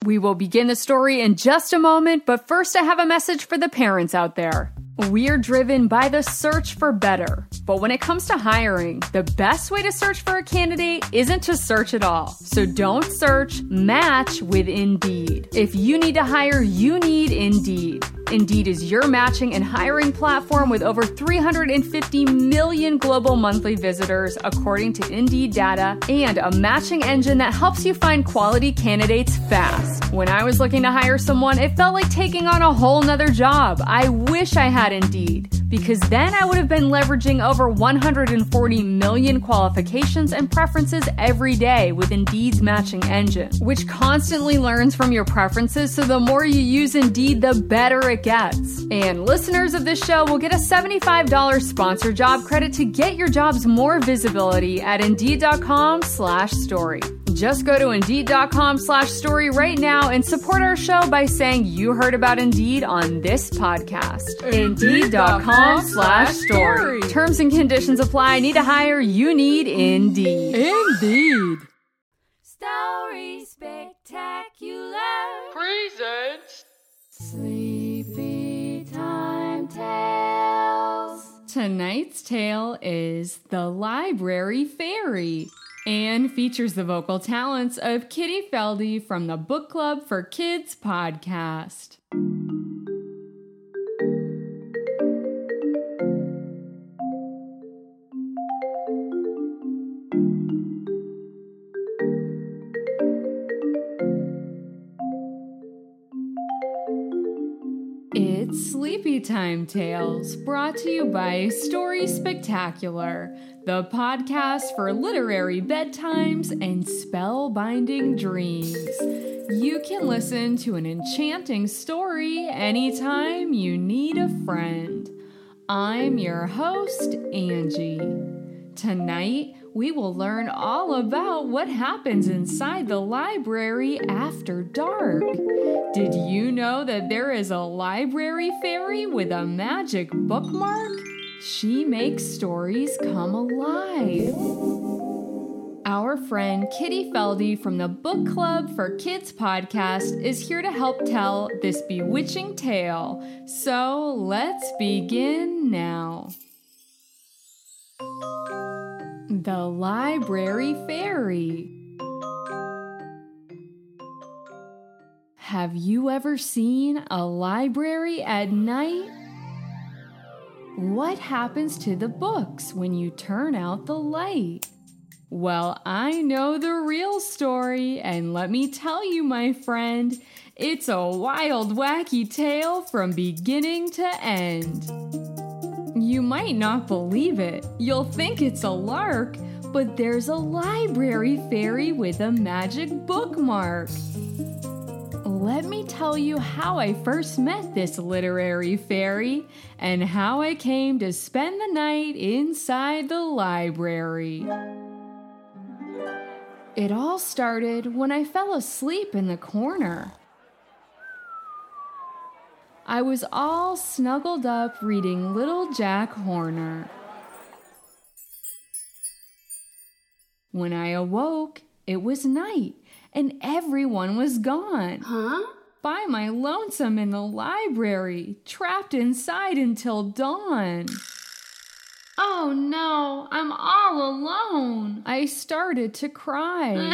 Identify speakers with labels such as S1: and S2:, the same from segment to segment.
S1: We will begin the story in just a moment, but first I have a message for the parents out there. We're driven by the search for better. But when it comes to hiring, the best way to search for a candidate isn't to search at all. So don't search, match with Indeed. If you need to hire, you need Indeed. Indeed is your matching and hiring platform with over 350 million global monthly visitors, according to Indeed data, and a matching engine that helps you find quality candidates fast. When I was looking to hire someone, it felt like taking on a whole nother job. I wish I had Indeed, because then I would have been leveraging over 140 million qualifications and preferences every day with Indeed's matching engine, which constantly learns from your preferences, so the more you use Indeed, the better it gets. And listeners of this show will get a $75 sponsor job credit to get your jobs more visibility at Indeed.com/story. Just go to Indeed.com/story right now and support our show by saying you heard about Indeed on this podcast. Indeed.com/story. Terms and conditions apply. Need to hire? You need Indeed. Indeed.
S2: Story Spectacular
S1: Presents Sleepy Time Tales. Tonight's tale is The Library Fairy, and features the vocal talents of Kitty Feldy from the Book Club for Kids podcast. It's Sleepy Time Tales, brought to you by Story Spectacular, the podcast for literary bedtimes and spellbinding dreams. You can listen to an enchanting story anytime you need a friend. I'm your host, Angie. Tonight, we will learn all about what happens inside the library after dark. Did you know that there is a library fairy with a magic bookmark? She makes stories come alive. Our friend Kitty Feldy from the Book Club for Kids podcast is here to help tell this bewitching tale. So let's begin now. The Library Fairy. Have you ever seen a library at night? What happens to the books when you turn out the light? Well, I know the real story, and let me tell you, my friend, it's a wild, wacky tale from beginning to end. You might not believe it. You'll think it's a lark, but there's a library fairy with a magic bookmark. Let me tell you how I first met this literary fairy and how I came to spend the night inside the library. It all started when I fell asleep in the corner. I was all snuggled up reading Little Jack Horner. When I awoke, it was night, and everyone was gone. By my lonesome in the library, trapped inside until dawn. Oh no, I'm all alone. I started to cry.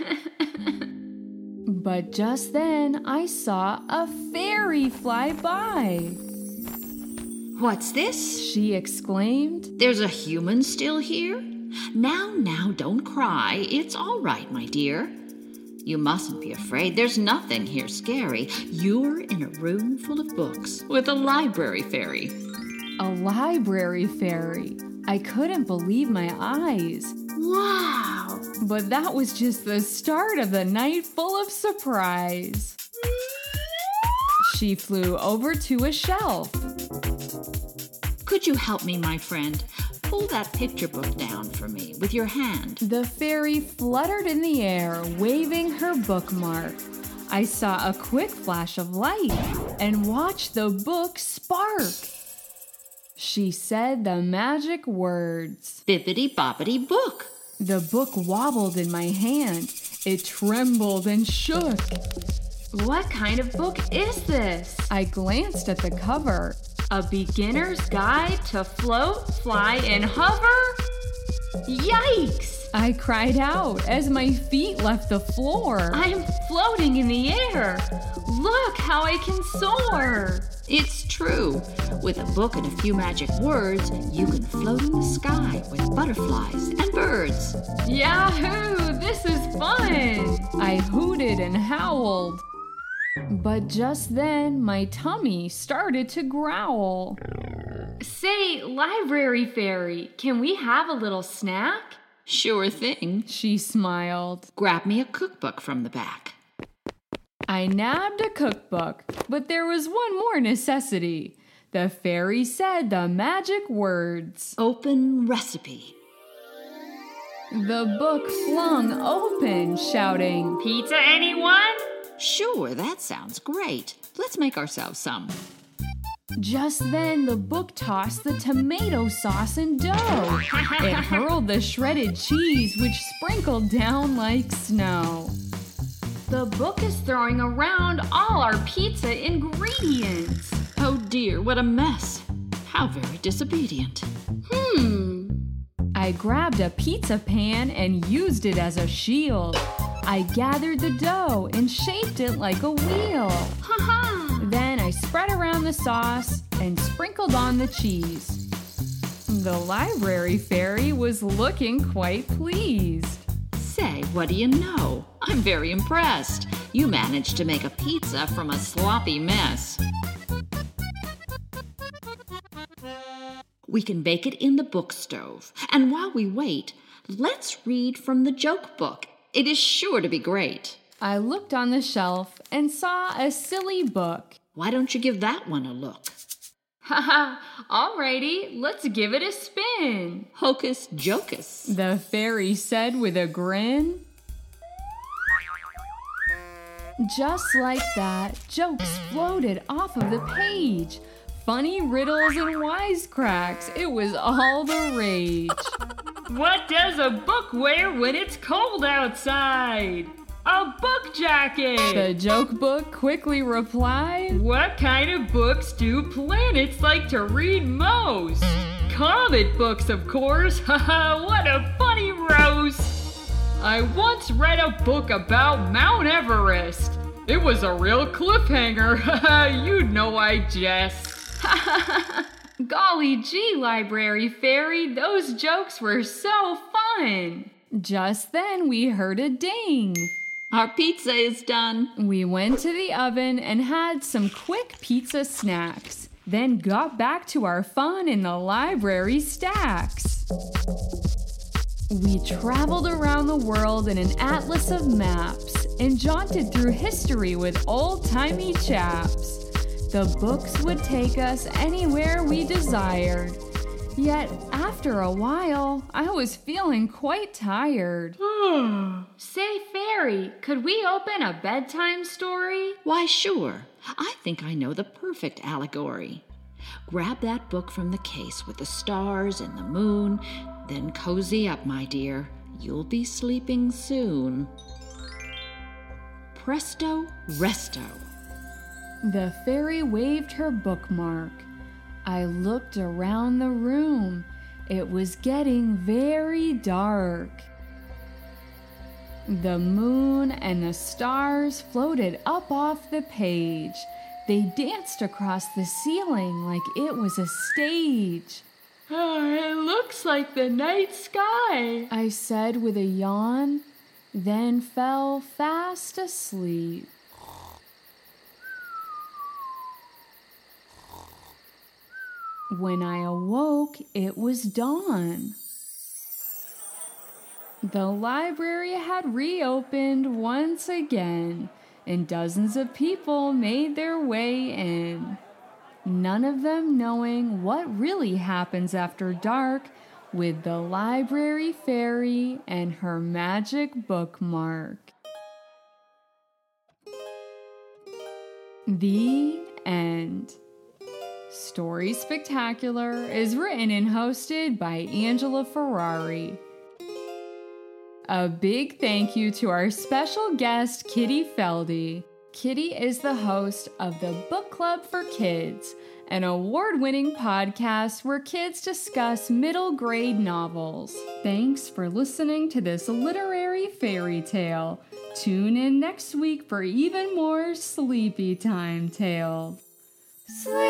S1: But just then, I saw a fairy fly by.
S3: What's this?
S1: She exclaimed.
S3: There's a human still here? Now, don't cry. It's all right, my dear. You mustn't be afraid. There's nothing here scary. You're in a room full of books with a library fairy.
S1: A library fairy. I couldn't believe my eyes.
S3: Wow!
S1: But that was just the start of the night full of surprise. She flew over to a shelf.
S3: Could you help me, my friend? Pull that picture book down for me with your hand.
S1: The fairy fluttered in the air, waving her bookmark. I saw a quick flash of light and watched the book spark. She said the magic words.
S3: Bippity-boppity book.
S1: The book wobbled in my hand. It trembled and shook. What kind of book is this? I glanced at the cover. A beginner's guide to float, fly, and hover? Yikes! I cried out as my feet left the floor. I'm floating in the air. Look how I can soar.
S3: It's true. With a book and a few magic words, you can float in the sky with butterflies and birds.
S1: Yahoo! This is fun! I hooted and howled. But just then, my tummy started to growl. Say, Library Fairy, can we have a little snack?
S3: Sure thing.
S1: She smiled.
S3: Grab me a cookbook from the back.
S1: I nabbed a cookbook, but there was one more necessity. The fairy said the magic words.
S3: Open recipe.
S1: The book flung open, shouting, "Pizza, anyone?"
S3: Sure, that sounds great. Let's make ourselves some.
S1: Just then, the book tossed the tomato sauce and dough. It hurled the shredded cheese, which sprinkled down like snow. The book is throwing around all our pizza ingredients.
S3: Oh dear, what a mess. How very disobedient.
S1: I grabbed a pizza pan and used it as a shield. I gathered the dough and shaped it like a wheel. Then I spread around the sauce and sprinkled on the cheese. The Library Fairy was looking quite pleased.
S3: Say, what do you know? I'm very impressed. You managed to make a pizza from a sloppy mess. We can bake it in the book stove. And while we wait, let's read from the joke book. It is sure to be great.
S1: I looked on the shelf and saw a silly book.
S3: Why don't you give that one a look?
S1: Alrighty, let's give it a spin.
S3: Hocus jocus,
S1: the fairy said with a grin. Just like that, jokes floated off of the page. Funny riddles and wisecracks. It was all the rage. What does a book wear when it's cold outside? A book jacket! The joke book quickly replied. What kind of books do planets like to read most? Comic books, of course. Haha, what a funny roast! I once read a book about Mount Everest. It was a real cliffhanger. Haha, you'd know I jest. Golly gee, Library Fairy, those jokes were so fun. Just then we heard a ding.
S3: Our pizza is done.
S1: We went to the oven and had some quick pizza snacks, then got back to our fun in the library stacks. We traveled around the world in an atlas of maps and jaunted through history with old-timey chaps. The books would take us anywhere we desired. Yet, after a while, I was feeling quite tired. Say, Fairy, could we open a bedtime story?
S3: Why, sure. I think I know the perfect allegory. Grab that book from the case with the stars and the moon, then cozy up, my dear. You'll be sleeping soon. Presto, resto.
S1: The fairy waved her bookmark. I looked around the room. It was getting very dark. The moon and the stars floated up off the page. They danced across the ceiling like it was a stage. It looks like the night sky, I said with a yawn, then fell fast asleep. When I awoke, it was dawn. The library had reopened once again, and dozens of people made their way in. None of them knowing what really happens after dark with the Library Fairy and her magic bookmark. The end. Story Spectacular is written and hosted by Angela Ferrari. A big thank you to our special guest, Kitty Feldy. Kitty is the host of the Book Club for Kids, an award-winning podcast where kids discuss middle grade novels. Thanks for listening to this literary fairy tale. Tune in next week for even more sleepy time tales.
S2: Sleepy